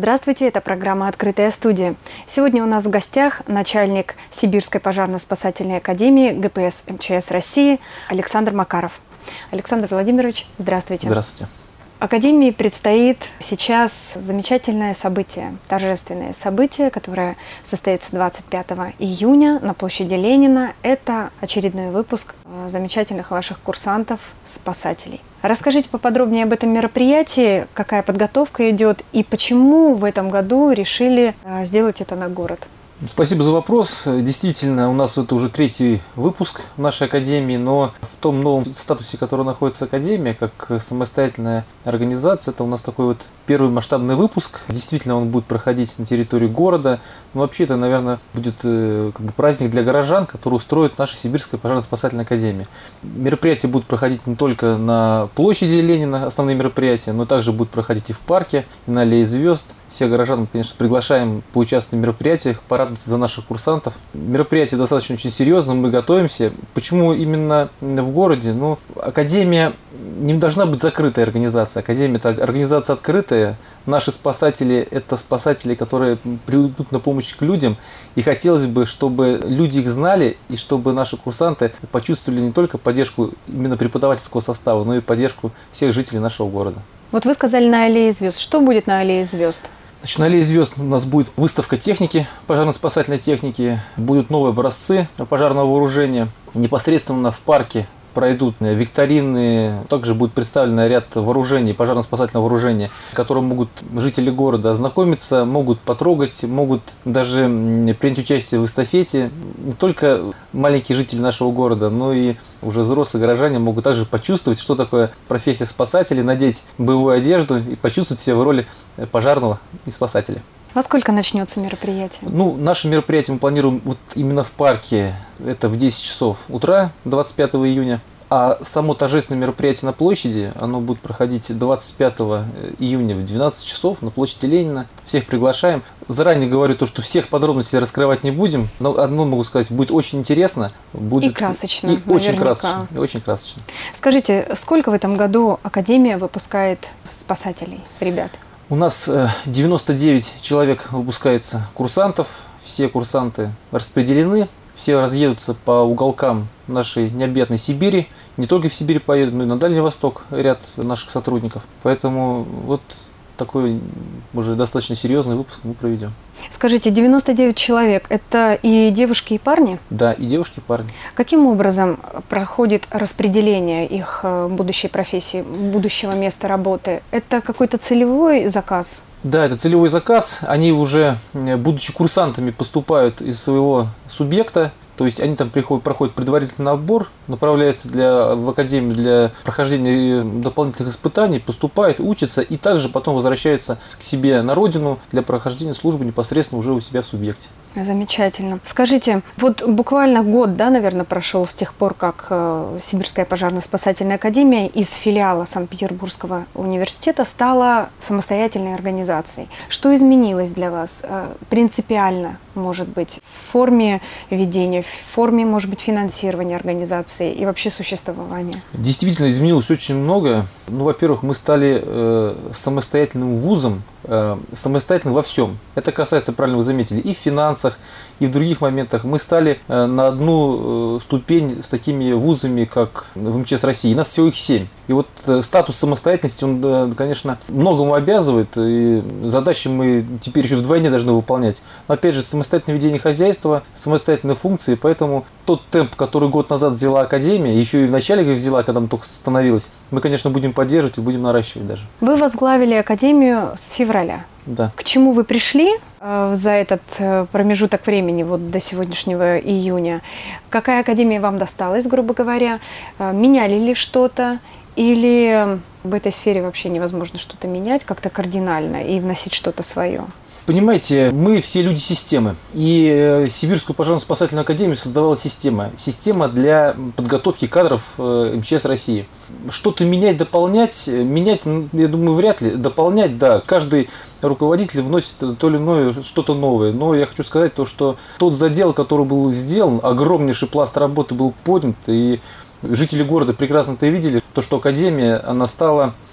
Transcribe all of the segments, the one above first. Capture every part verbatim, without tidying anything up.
Здравствуйте, это программа «Открытая студия». Сегодня у нас в гостях начальник Сибирской пожарно-спасательной академии ГПС МЧС России Александр Макаров. Александр Владимирович, здравствуйте. Здравствуйте. Академии предстоит сейчас замечательное событие, торжественное событие, которое состоится двадцать пятого июня на площади Ленина. Это очередной выпуск замечательных ваших курсантов-спасателей. Расскажите поподробнее об этом мероприятии, какая подготовка идет и почему в этом году решили сделать это на город. Спасибо за вопрос. Действительно, у нас это уже третий выпуск нашей академии, но в том новом статусе, который находится академия, как самостоятельная организация, это у нас такой вот первый масштабный выпуск. Действительно, он будет проходить на территории города. Но вообще это, наверное, будет как бы праздник для горожан, который устроит наша Сибирская пожарно-спасательная академия. Мероприятия будут проходить не только на площади Ленина, основные мероприятия, но также будут проходить и в парке, и на Аллее Звезд. Всех горожан мы, конечно, приглашаем поучаствовать в мероприятиях, порадоваться за наших курсантов. Мероприятие достаточно очень серьезно, мы готовимся. Почему именно в городе? Ну, академия не должна быть закрытой организацией. Академия – это организация открытая. Наши спасатели – это спасатели, которые придут на помощь к людям. И хотелось бы, чтобы люди их знали, и чтобы наши курсанты почувствовали не только поддержку именно преподавательского состава, но и поддержку всех жителей нашего города. Вот вы сказали на Аллее Звезд. Что будет на Аллее Звезд? Значит, на Аллее Звезд у нас будет выставка техники, пожарно-спасательной техники, будут новые образцы пожарного вооружения. Непосредственно в парке пройдут викторины, также будет представлен ряд вооружений, пожарно-спасательного вооружения, которым могут жители города ознакомиться, могут потрогать, могут даже принять участие в эстафете. Не только маленькие жители нашего города, но и уже взрослые горожане могут также почувствовать, что такое профессия спасателей, надеть боевую одежду и почувствовать себя в роли пожарного и спасателя. Во сколько начнется мероприятие? Ну, наше мероприятие мы планируем вот именно в парке. Это в десять часов утра, двадцать пятого июня. А само торжественное мероприятие на площади, оно будет проходить двадцать пятого июня в двенадцать часов на площади Ленина. Всех приглашаем. Заранее говорю то, что всех подробностей раскрывать не будем. Но одно могу сказать, будет очень интересно. Будет и красочно. И очень красочно. И очень красочно. Скажите, сколько в этом году Академия выпускает спасателей, ребят? У нас девяносто девять человек выпускается курсантов. Все курсанты распределены. Все разъедутся по уголкам нашей необъятной Сибири. Не только в Сибирь поедут, но и на Дальний Восток ряд наших сотрудников. Поэтому вот такой уже достаточно серьезный выпуск мы проведем. Скажите, девяносто девять человек – это и девушки, и парни? Да, и девушки, и парни. Каким образом проходит распределение их будущей профессии, будущего места работы? Это какой-то целевой заказ? Да, это целевой заказ. Они уже, будучи курсантами, поступают из своего субъекта. То есть они там приходят, проходят предварительный набор, направляются для, в академию для прохождения дополнительных испытаний, поступают, учатся и также потом возвращаются к себе на родину для прохождения службы непосредственно уже у себя в субъекте. Замечательно. Скажите, вот буквально год, да, наверное, прошел с тех пор, как э, Сибирская пожарно-спасательная академия из филиала Санкт-Петербургского университета стала самостоятельной организацией. Что изменилось для вас э, принципиально, может быть, в форме ведения, в форме, может быть, финансирования организации и вообще существования? Действительно, изменилось очень много. Ну, во-первых, мы стали э, самостоятельным вузом, э, самостоятельным во всем. Это касается, правильно вы заметили, и в финансах, и в других моментах. Мы стали э, на одну э, ступень с такими вузами, как в МЧС России. У нас всего их семь. И вот э, статус самостоятельности, он, э, конечно, многому обязывает. И задачи мы теперь еще вдвойне должны выполнять. Но, опять же, самостоятельное ведение хозяйства, самостоятельные функции. Поэтому тот темп, который год назад взяла Академия, еще и в начале взяла, когда она только становилась, мы, конечно, будем поддерживать и будем наращивать даже. Вы возглавили Академию с февраля. Да. К чему вы пришли э, за этот э, промежуток времени, вот до сегодняшнего июня? Какая академия вам досталась, грубо говоря? Э, меняли ли что-то? Или в этой сфере вообще невозможно что-то менять как-то кардинально и вносить что-то свое? Понимаете, мы все люди системы. И Сибирскую пожарно-спасательную академию создавала система. Система для подготовки кадров МЧС России. Что-то менять, дополнять, менять, я думаю, вряд ли. Дополнять, да, каждый руководитель вносит то или иное что-то новое. Но я хочу сказать то, что тот задел, который был сделан, огромнейший пласт работы был поднят, и жители города прекрасно это видели, то, что академия, она стала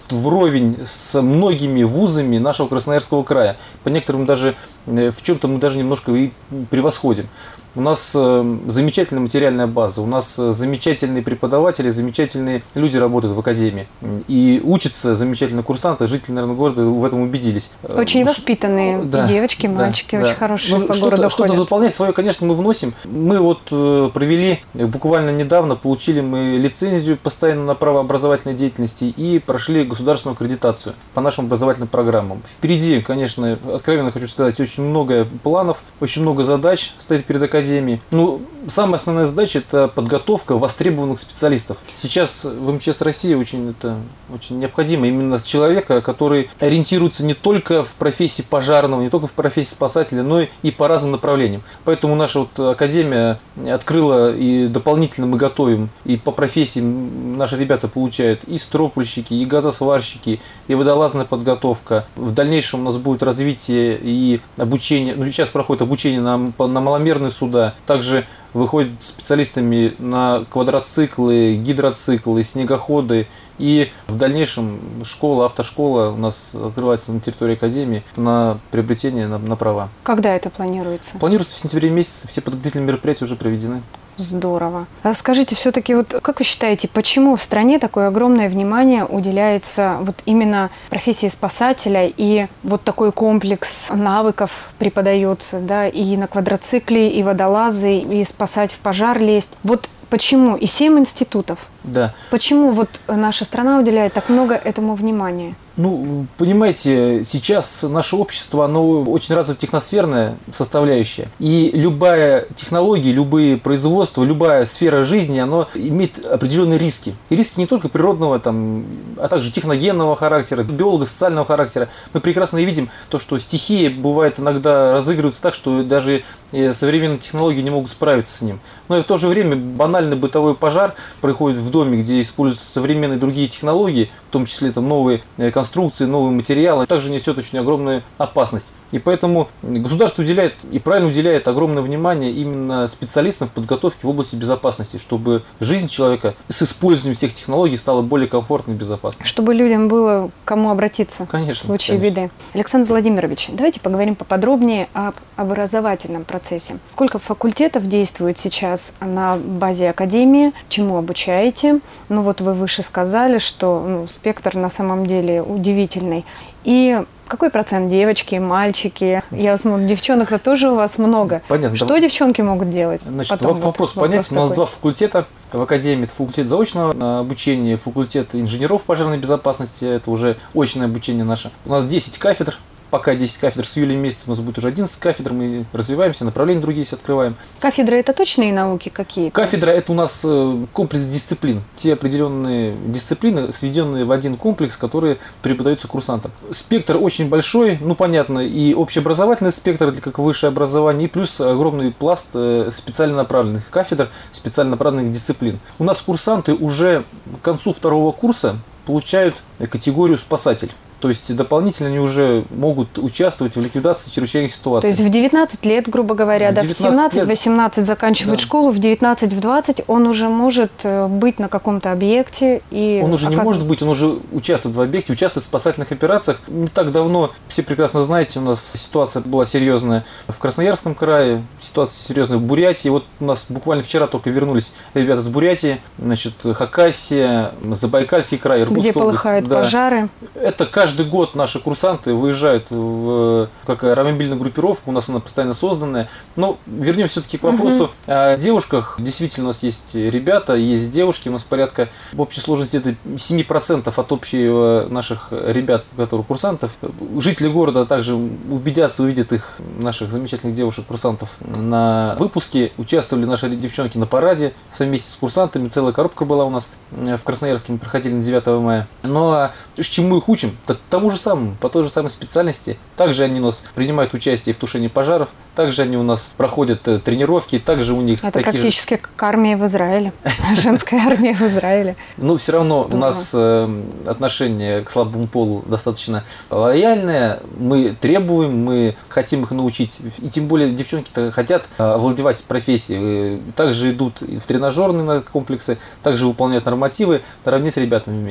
вровень с многими вузами нашего Красноярского края. По некоторым даже, в чем-то мы даже немножко и превосходим. У нас замечательная материальная база, у нас замечательные преподаватели, замечательные люди работают в академии. И учатся замечательные курсанты, жители, наверное, города в этом убедились. Очень воспитанные да, и девочки, и мальчики, да, очень да. хорошие ну, по что-то, городу что-то ходят. дополнять свое, конечно, мы вносим. Мы вот провели, буквально недавно получили мы лицензию постоянно на право образовательной деятельности и прошли государственную аккредитацию по нашим образовательным программам. Впереди, конечно, откровенно хочу сказать, очень много планов, очень много задач стоит перед академией. Академии. Ну, самая основная задача – это подготовка востребованных специалистов. Сейчас в эм че эс России очень, это, очень необходимо именно человека, который ориентируется не только в профессии пожарного, не только в профессии спасателя, но и по разным направлениям. Поэтому наша вот академия открыла, и дополнительно мы готовим, и по профессии наши ребята получают и стропольщики, и газосварщики, и водолазная подготовка. В дальнейшем у нас будет развитие и обучение, ну сейчас проходит обучение на, на маломерные суда. Также выходят специалистами на квадроциклы, гидроциклы, снегоходы. И в дальнейшем школа, автошкола у нас открывается на территории академии на приобретение на, на права. Когда это планируется? Планируется в сентябре месяце, все подготовительные мероприятия уже проведены. Здорово. А скажите, все-таки, вот как вы считаете, почему в стране такое огромное внимание уделяется вот именно профессии спасателя, и вот такой комплекс навыков преподается, да, и на квадроцикле, и водолазы, и спасать в пожар лезть? Вот почему? И семь институтов. Да. Почему вот наша страна уделяет так много этому внимания? Ну, понимаете, сейчас наше общество, оно очень развито техносферная составляющая. И любая технология, любые производства, любая сфера жизни, оно имеет определенные риски. И риски не только природного, там, а также техногенного характера, биолого-социального характера. Мы прекрасно видим то, что стихии бывает иногда разыгрываются так, что даже современные технологии не могут справиться с ним. Но и в то же время банальный бытовой пожар происходит в доме, где используются современные другие технологии, в том числе там новые конструкции, новые материалы, также несет очень огромную опасность. И поэтому государство уделяет, и правильно уделяет, огромное внимание именно специалистам в подготовке в области безопасности, чтобы жизнь человека с использованием всех технологий стала более комфортной и безопасной. Чтобы людям было к кому обратиться, конечно, в случае конечно. беды. Александр Владимирович, давайте поговорим поподробнее об образовательном процессе. Сколько факультетов действует сейчас на базе академии, чему обучаете? Ну вот вы выше сказали, что ну, спектр на самом деле удивительный. И какой процент девочки, мальчики? Я смотрю, девчонок-то тоже у вас много. Понятно. Что да. девчонки могут делать? Значит, Потом вопрос вот, понятен. У нас такой. два факультета в академии. Это факультет заочного обучения, факультет инженеров пожарной безопасности. Это уже очное обучение наше. У нас десять кафедр. Пока десять кафедр, с июля месяца у нас будет уже одиннадцать кафедр, мы развиваемся, направления другие себе открываем. Кафедры – это точные науки какие-то? Кафедра – это у нас комплекс дисциплин. Те определенные дисциплины, сведенные в один комплекс, которые преподаются курсантам. Спектр очень большой, ну понятно, и общеобразовательный спектр, как высшее образование, и плюс огромный пласт специально направленных кафедр, специально направленных дисциплин. У нас курсанты уже к концу второго курса получают категорию «спасатель». То есть дополнительно они уже могут участвовать в ликвидации чрезвычайных ситуаций. То есть в девятнадцать лет, грубо говоря, да, в семнадцать-восемнадцать заканчивает да. школу, в девятнадцать-двадцать он уже может быть на каком-то объекте. И он уже оказывает... не может быть, он уже участвует в объекте, участвует в спасательных операциях. Не так давно, все прекрасно знаете, у нас ситуация была серьезная в Красноярском крае, ситуация серьезная в Бурятии. Вот у нас буквально вчера только вернулись ребята с Бурятии, значит, Хакасия, Забайкальский край, Иркутская Где полыхают область. пожары. Да. Это каждый Каждый год наши курсанты выезжают в как аэромобильную группировку, у нас она постоянно созданная. Но вернемся все-таки к вопросу угу. о девушках. Действительно, у нас есть ребята, есть девушки, у нас порядка в общей сложности это семь процентов от общего наших ребят, которые курсантов. Жители города также убедятся, увидят их, наших замечательных девушек-курсантов на выпуске. Участвовали наши девчонки на параде совместе с курсантами, целая коробка была у нас в Красноярске, мы проходили на девятого мая. Ну а чему их учим? Тому же самому, по той же самой специальности. Также они у нас принимают участие в тушении пожаров, также они у нас проходят тренировки, также у них... Это практически же... как армия в Израиле, женская армия в Израиле. Но все равно у нас отношение к слабому полу достаточно лояльное, мы требуем, мы хотим их научить, и тем более девчонки-то хотят овладевать профессией, также идут в тренажерные комплексы, также выполняют нормативы наравне с ребятами вместе.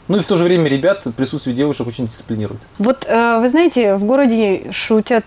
Ну и в то же время ребят присутствие девушек очень дисциплинирует. Вот вы знаете, в городе шутят,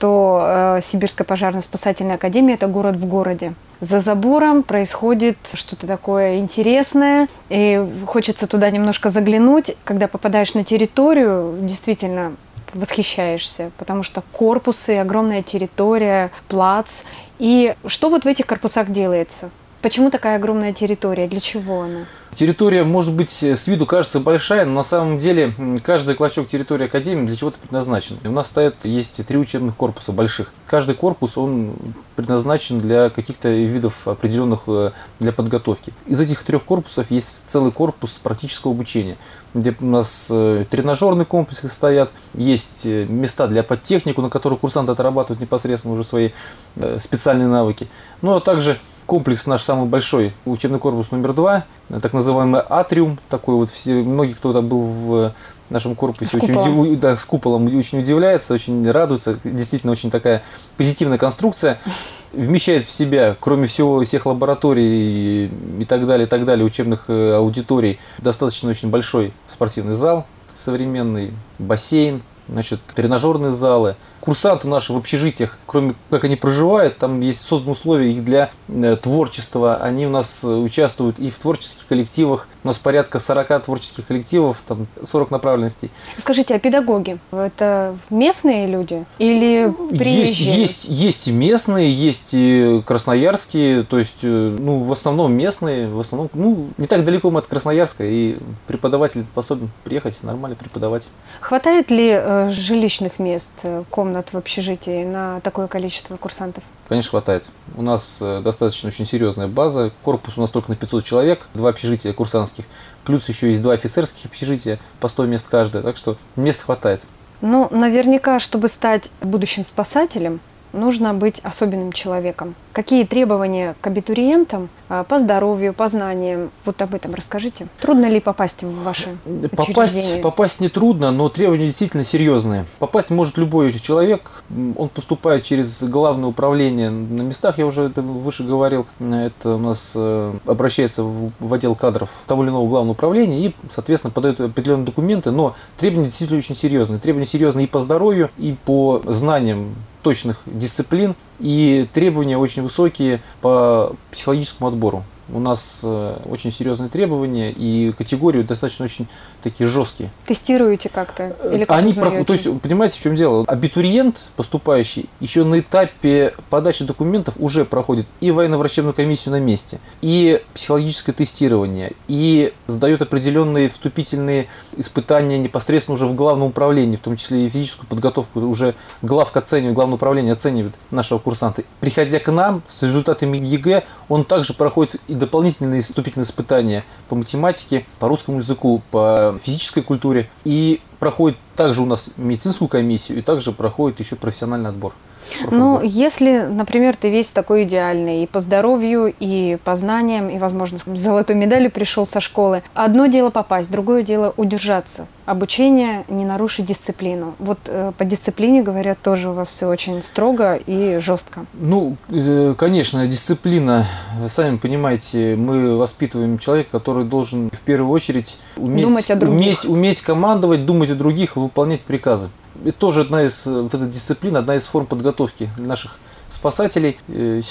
что Сибирская пожарно-спасательная академия – это город в городе. За забором происходит что-то такое интересное, и хочется туда немножко заглянуть. Когда попадаешь на территорию, действительно восхищаешься, потому что корпусы, огромная территория, плац. И что вот в этих корпусах делается? Почему такая огромная территория? Для чего она? Территория, может быть, с виду кажется большая, но на самом деле каждый клочок территории Академии для чего-то предназначен. И у нас стоят, есть три учебных корпуса больших. Каждый корпус, он предназначен для каких-то видов определенных, для подготовки. Из этих трех корпусов есть целый корпус практического обучения, где у нас тренажерные комплексы стоят, есть места для подтехнику, на которых курсанты отрабатывают непосредственно уже свои специальные навыки. Ну, а также комплекс наш самый большой, учебный корпус номер два, так называемый атриум, такой вот, все, многие, кто там был в нашем корпусе, с очень, куполом. да, с куполом, очень удивляется, очень радуется, действительно очень такая позитивная конструкция, вмещает в себя, кроме всего, всех лабораторий и, и так далее, и так далее, учебных аудиторий, достаточно очень большой спортивный зал, современный бассейн, значит, тренажерные залы. Курсанты наши в общежитиях, кроме как они проживают, там есть созданы условия их для э, творчества. Они у нас участвуют и в творческих коллективах. У нас порядка сорока творческих коллективов, там сорок направленностей. Скажите, а педагоги – это местные люди или приезжие? Есть, есть, есть и местные, есть и красноярские, то есть, ну, в основном местные, в основном, ну, не так далеко мы от Красноярска, и преподаватель способен приехать, нормально преподавать. Хватает ли э, жилищных мест, комнат в общежитии на такое количество курсантов? Конечно, хватает. У нас достаточно очень серьезная база. Корпус у нас только на пятьсот человек, два общежития курсантских, плюс еще есть два офицерских общежития, по сто мест каждое, так что мест хватает. Ну, наверняка, чтобы стать будущим спасателем, нужно быть особенным человеком. Какие требования к абитуриентам по здоровью, по знаниям? Вот об этом расскажите. Трудно ли попасть в ваше попасть, учреждение? Попасть не трудно, но требования действительно серьезные. Попасть может любой человек. Он поступает через главное управление на местах, я уже это выше говорил. Это у нас обращается в отдел кадров того или иного главного управления и, соответственно, подает определенные документы. Но требования действительно очень серьезные. Требования серьезные и по здоровью, и по знаниям точных дисциплин, и требования очень высокие по психологическому отбору. У нас очень серьезные требования, и категории достаточно очень такие жесткие. Тестируете как-то? Или как Они, то есть, понимаете, в чем дело? Абитуриент, поступающий, еще на этапе подачи документов уже проходит и военно-врачебную комиссию на месте, и психологическое тестирование, и сдает определенные вступительные испытания непосредственно уже в главном управлении, в том числе и физическую подготовку уже главка оценивает, главное управление оценивает нашего курсанта. Приходя к нам с результатами ЕГЭ, он также проходит и дополнительные вступительные испытания по математике, по русскому языку, по физической культуре. И проходит также у нас медицинскую комиссию, и также проходит еще профессиональный отбор. Ну, если, например, ты весь такой идеальный и по здоровью, и по знаниям, и, возможно, с золотой медалью пришел со школы. Одно дело попасть, другое дело удержаться. Обучение, не нарушить дисциплину. Вот э, по дисциплине, говорят, тоже у вас все очень строго и жестко. Ну, э, конечно, дисциплина. Сами понимаете, мы воспитываем человека, который должен в первую очередь уметь, думать о других. уметь, уметь командовать, думать о других и выполнять приказы. Это тоже одна из, вот эта дисциплина, одна из форм подготовки наших спасателей.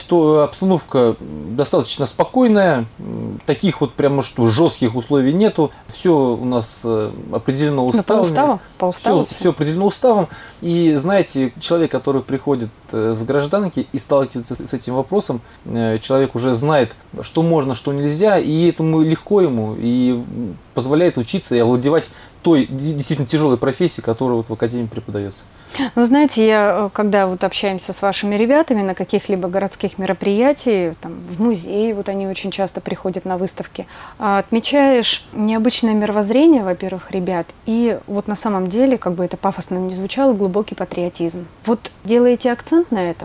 Обстановка достаточно спокойная, таких вот прямо что жестких условий нету. Все у нас определено уставом. По уставу? По уставу все, все определено уставом. И знаете, человек, который приходит с гражданки и сталкивается с этим вопросом, человек уже знает, что можно, что нельзя, и этому легко ему, и позволяет учиться и овладевать той действительно тяжелой профессией, которая вот в академии преподается. Вы знаете, я, когда вот общаемся с вашими ребятами на каких-либо городских мероприятиях, там, в музей, вот они очень часто приходят на выставки, отмечаешь необычное мировоззрение, во-первых, ребят, и вот на самом деле, как бы это пафосно ни звучало, глубокий патриотизм. Вот делаете акцент на этом?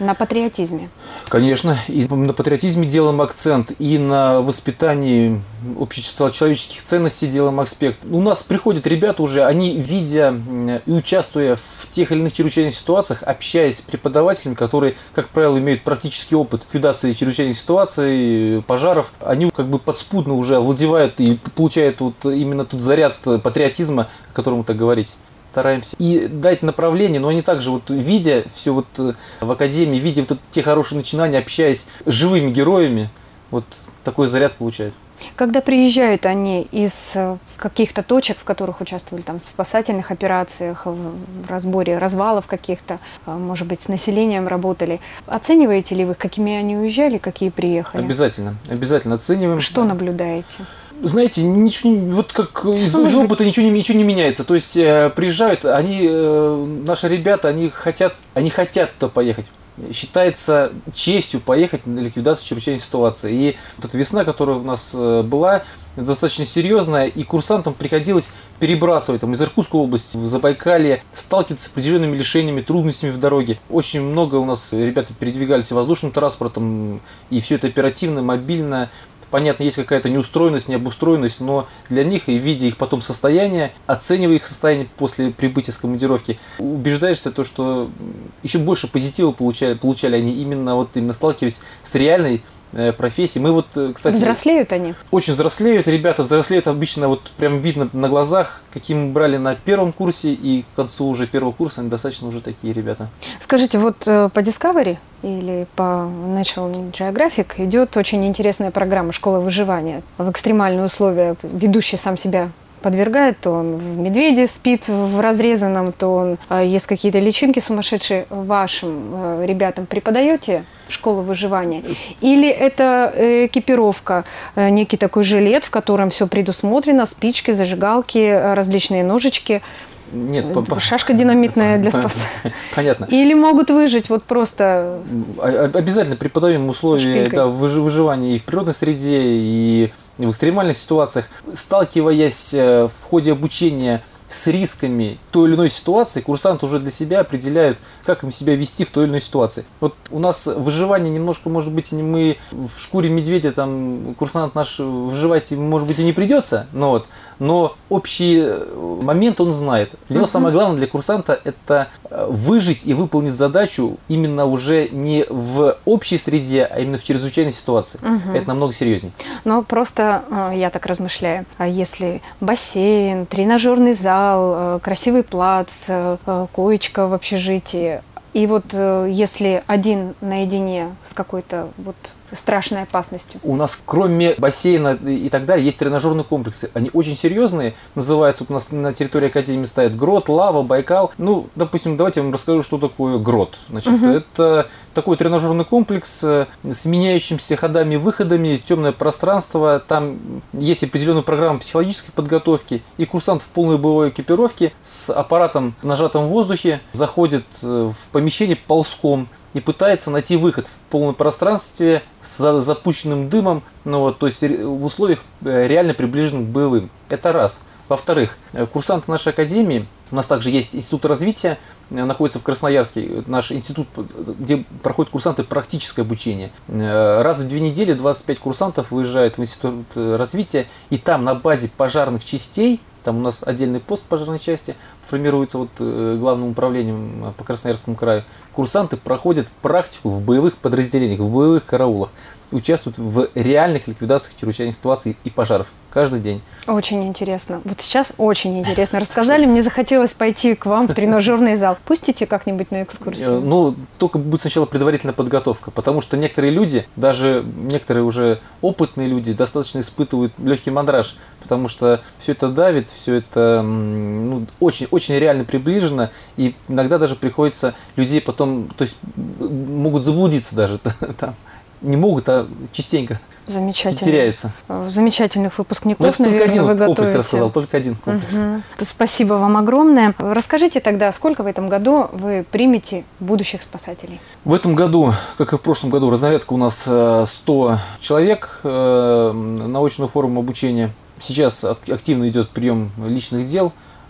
На патриотизме. Конечно, и на патриотизме делаем акцент, и на воспитании общечеловеческих ценностей делаем аспект. У нас приходят ребята уже, они, видя и участвуя в тех или иных чрезвычайных ситуациях, общаясь с преподавателями, которые, как правило, имеют практический опыт ликвидации чрезвычайных ситуаций, пожаров, они как бы подспудно уже овладевают и получают вот именно тот заряд патриотизма, о котором вы так говорите. Стараемся и дать направление, но они также, вот, видя все вот в академии, видя вот те хорошие начинания, общаясь с живыми героями, вот такой заряд получают. Когда приезжают они из каких-то точек, в которых участвовали там, в спасательных операциях, в разборе развалов каких-то, может быть, с населением работали, оцениваете ли вы, какими они уезжали, какие приехали? Обязательно, обязательно оцениваем. Что наблюдаете? Знаете, ничего, вот как из, ну, из опыта ничего не, ничего не меняется. То есть э, приезжают, они, э, наши ребята, они хотят, они хотят туда поехать. Считается честью поехать на ликвидацию чрезвычайной ситуации. И вот эта весна, которая у нас была, достаточно серьезная, и курсантам приходилось перебрасывать там, из Иркутской области в Забайкалье, сталкиваться с определенными лишениями, трудностями в дороге. Очень много у нас ребята передвигались воздушным транспортом, и все это оперативно, мобильно. Понятно, есть какая-то неустроенность, необустроенность, но для них, и видя их потом состояние, оценивая их состояние после прибытия с командировки, убеждаешься, то, что еще больше позитива получали, получали они, именно, вот, именно сталкиваясь с реальной профессии. Мы вот, кстати, взрослеют они? Очень взрослеют, ребята взрослеют обычно, вот прям видно на глазах, каким мы брали на первом курсе, и к концу уже первого курса они достаточно уже такие ребята. Скажите, вот по Discovery или по National Geographic идет очень интересная программа «Школа выживания». В экстремальные условия ведущий сам себя подвергает, то он в медведе спит в разрезанном, то он есть какие-то личинки сумасшедшие. Вашим ребятам преподаете школу выживания? Или это экипировка, некий такой жилет, в котором все предусмотрено, спички, зажигалки, различные ножички? Нет, шашка динамитная для спаса. Понятно. Или могут выжить вот просто... Обязательно преподаем условия да, выживания и в природной среде, и в экстремальных ситуациях. Сталкиваясь в ходе обучения с рисками той или иной ситуации, курсанты уже для себя определяют, как им себя вести в той или иной ситуации. Вот у нас выживание немножко, может быть, мы в шкуре медведя, там, курсант наш выживать, может быть, и не придется, но, вот, но общий момент он знает. Для него uh-huh. самое главное для курсанта – это выжить и выполнить задачу именно уже не в общей среде, а именно в чрезвычайной ситуации. Uh-huh. Это намного серьезнее. Но просто, я так размышляю, если бассейн, тренажерный зал, красивый плац, коечка в общежитии. И вот если один наедине с какой-то вот страшной опасностью. У нас кроме бассейна и так далее есть тренажерные комплексы. Они очень серьезные. Называются, вот у нас на территории академии стоят Грот, Лава, Байкал. Ну, допустим, давайте я вам расскажу, что такое Грот. Значит, угу. Это такой тренажерный комплекс с меняющимися ходами и выходами, темное пространство. Там есть определенная программа психологической подготовки. И курсант в полной боевой экипировке с аппаратом в нажатом воздухе заходит в помещение ползком и пытается найти выход в полном пространстве с запущенным дымом, ну вот, то есть в условиях реально приближенных к боевым. Это раз. Во-вторых, курсанты нашей академии, у нас также есть институт развития, находится в Красноярске, наш институт, где проходят курсанты практическое обучение. Раз в две недели двадцать пять курсантов выезжают в институт развития, и там на базе пожарных частей, там у нас отдельный пост пожарной части формируется вот главным управлением по Красноярскому краю. Курсанты проходят практику в боевых подразделениях, в боевых караулах. Участвуют в реальных ликвидациях чрезвычайных ситуаций и пожаров каждый день. Очень интересно. Вот сейчас очень интересно рассказали. Мне захотелось пойти к вам в тренажерный зал. Пустите как-нибудь на экскурсию? Ну, только будет сначала предварительная подготовка, потому что некоторые люди, даже некоторые уже опытные люди, достаточно испытывают легкий мандраж, потому что все это давит, все это ну, очень, очень реально приближено, и иногда даже приходится людей потом, то есть могут заблудиться даже там. Не могут, а частенько теряются. Замечательных выпускников, ну, наверное, один вы готовите. Комплекс рассказал, только один комплекс. Угу. Спасибо вам огромное. Расскажите тогда, сколько в этом году вы примете будущих спасателей? В этом году, как и в прошлом году, разнарядка у нас сто человек на очную форму обучения. Сейчас активно идет прием личных дел.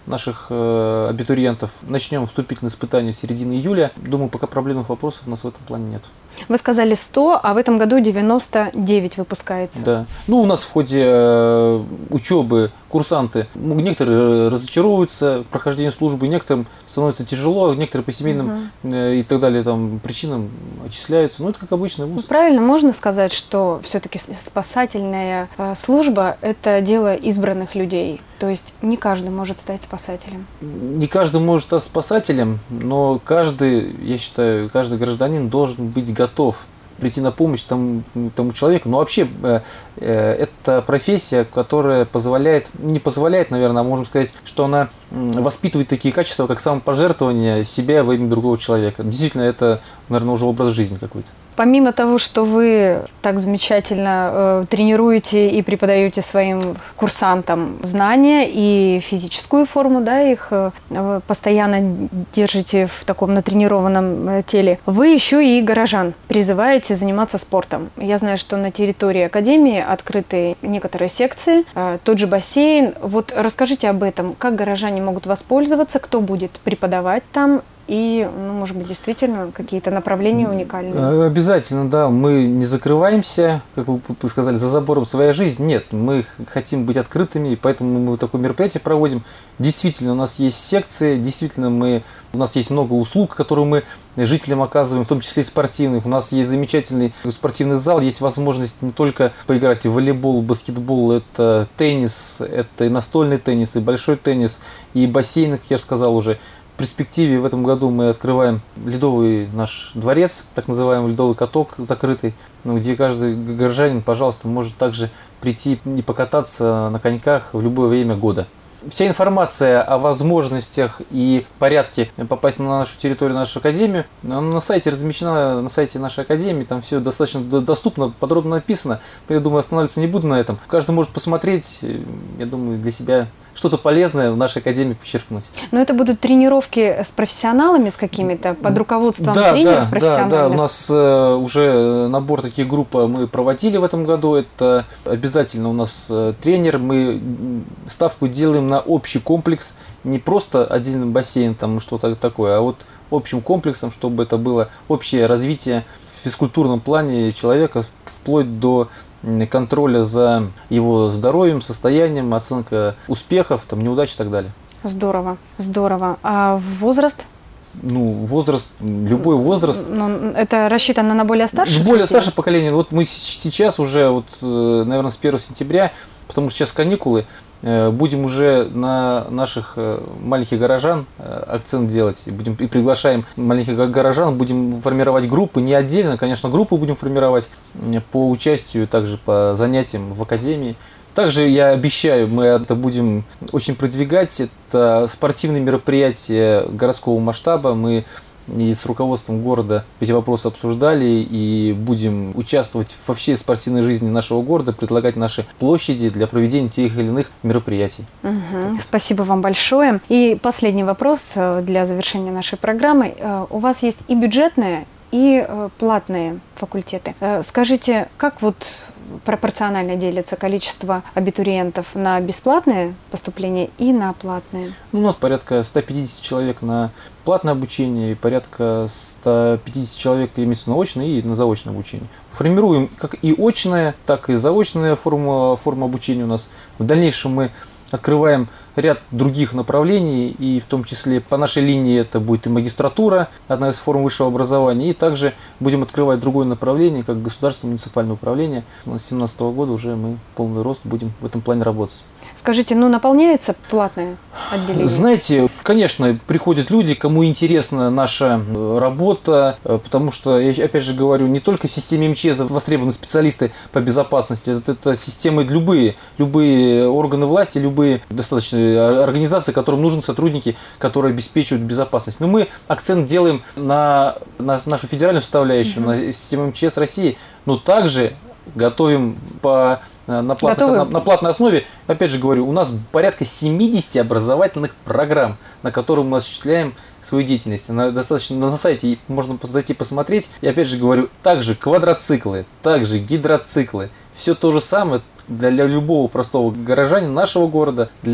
наших э, абитуриентов. Начнем вступительные испытания в середине июля. Думаю, пока проблемных вопросов у нас в этом плане нет. Вы сказали сто, а в этом году девяносто девять выпускается. Да. Ну, у нас в ходе э, учебы курсанты, ну, некоторые разочаровываются в прохождении службы, некоторым становится тяжело, некоторые по семейным угу. э, и так далее там, причинам отчисляются. Ну, это как обычно. Ну, правильно, можно сказать, что все-таки спасательная э, служба – это дело избранных людей. То есть не каждый может стать спасателем. Не каждый может стать спасателем, но каждый, я считаю, каждый гражданин должен быть готов прийти на помощь тому, тому человеку. Но вообще э, э, это профессия, которая позволяет, не позволяет, наверное, а можем сказать, что она воспитывает такие качества, как самопожертвование себя во имя другого человека. Действительно, это, наверное, уже образ жизни какой-то. Помимо того, что вы так замечательно э, тренируете и преподаете своим курсантам знания и физическую форму, да, их э, постоянно держите в таком натренированном э, теле, вы еще и горожан призываете заниматься спортом. Я знаю, что на территории академии открыты некоторые секции, э, тот же бассейн. Вот расскажите об этом, как горожане могут воспользоваться, кто будет преподавать там. И, ну, может быть, действительно какие-то направления уникальные? Обязательно, да. Мы не закрываемся, как вы сказали, за забором своя жизнь. Нет, мы хотим быть открытыми, и поэтому мы такое мероприятие проводим. Действительно, у нас есть секции, действительно, мы, у нас есть много услуг, которые мы жителям оказываем, в том числе и спортивных. У нас есть замечательный спортивный зал, есть возможность не только поиграть в волейбол, баскетбол, это теннис, это и настольный теннис, и большой теннис, и бассейн, как я же сказал уже. В перспективе в этом году мы открываем ледовый наш дворец, так называемый ледовый каток закрытый, где каждый горожанин, пожалуйста, может также прийти и покататься на коньках в любое время года. Вся информация о возможностях и порядке попасть на нашу территорию, нашу академию, на сайте размещена, на сайте нашей академии, там все достаточно доступно, подробно написано. Я думаю, останавливаться не буду на этом. Каждый может посмотреть, я думаю, для себя что-то полезное в нашей академии подчеркнуть. Но это будут тренировки с профессионалами, с какими-то, под руководством да, тренеров да, профессиональных? Да, да, у нас э, уже набор таких групп мы проводили в этом году. Это обязательно у нас э, тренер. Мы ставку делаем на общий комплекс, не просто отдельный бассейн, там что-то такое, а вот общим комплексом, чтобы это было общее развитие в физкультурном плане человека, вплоть до контроля за его здоровьем, состоянием, оценка успехов, там, неудач и так далее. Здорово, здорово. А возраст? Ну, возраст, любой возраст. Но это рассчитано на более старшее? Более старшее поколение. Вот мы сейчас уже, вот, наверное, с первого сентября, потому что сейчас каникулы, будем уже на наших маленьких горожан акцент делать. Будем, и приглашаем маленьких горожан, будем формировать группы, не отдельно, конечно, группы будем формировать по участию, также по занятиям в академии. Также я обещаю, мы это будем очень продвигать. Это спортивные мероприятия городского масштаба. Мы и с руководством города эти вопросы обсуждали и будем участвовать во всей спортивной жизни нашего города, предлагать наши площади для проведения тех или иных мероприятий. Угу. Спасибо вам большое. И последний вопрос для завершения нашей программы. У вас есть и бюджетные, и платные факультеты. Скажите, как вот пропорционально делится количество абитуриентов на бесплатные поступления и на платные? Ну, у нас порядка ста пятидесяти человек на платное обучение и порядка ста пятидесяти человек имеется на очное и на заочное обучение. Формируем как и очное, так и заочная форма, форма обучения у нас. В дальнейшем мы открываем ряд других направлений, и в том числе по нашей линии это будет и магистратура, одна из форм высшего образования, и также будем открывать другое направление, как государственное муниципальное управление. С две тысячи семнадцатого года уже мы полный рост будем в этом плане работать. Скажите, ну наполняется платное отделение? Знаете, конечно, приходят люди, кому интересна наша работа, потому что, я опять же говорю, не только в системе МЧС востребованы специалисты по безопасности, это, это системы любые, любые органы власти, любые достаточные организации, которым нужны сотрудники, которые обеспечивают безопасность. Но мы акцент делаем на, на нашу федеральную составляющую, mm-hmm. на систему МЧС России, но также готовим по На платной, на, на платной основе, опять же говорю, у нас порядка семидесяти образовательных программ, на которые мы осуществляем свою деятельность. На, достаточно, на сайте можно зайти посмотреть. И опять же говорю, также квадроциклы, также гидроциклы. Все то же самое для, для любого простого горожанина нашего города, для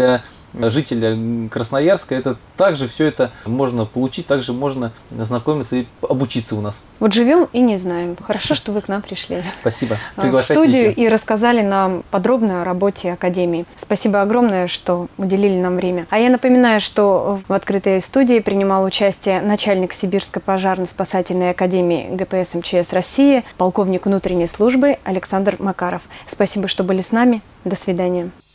жителя Красноярска, это также все это можно получить, также можно знакомиться и обучиться у нас. Вот живем и не знаем. Хорошо, что вы к нам пришли. Спасибо. В студию и рассказали нам подробно о работе Академии. Спасибо огромное, что уделили нам время. А я напоминаю, что в открытой студии принимал участие начальник Сибирской пожарно-спасательной академии ГПС МЧС России, полковник внутренней службы Александр Макаров. Спасибо, что были с нами. До свидания.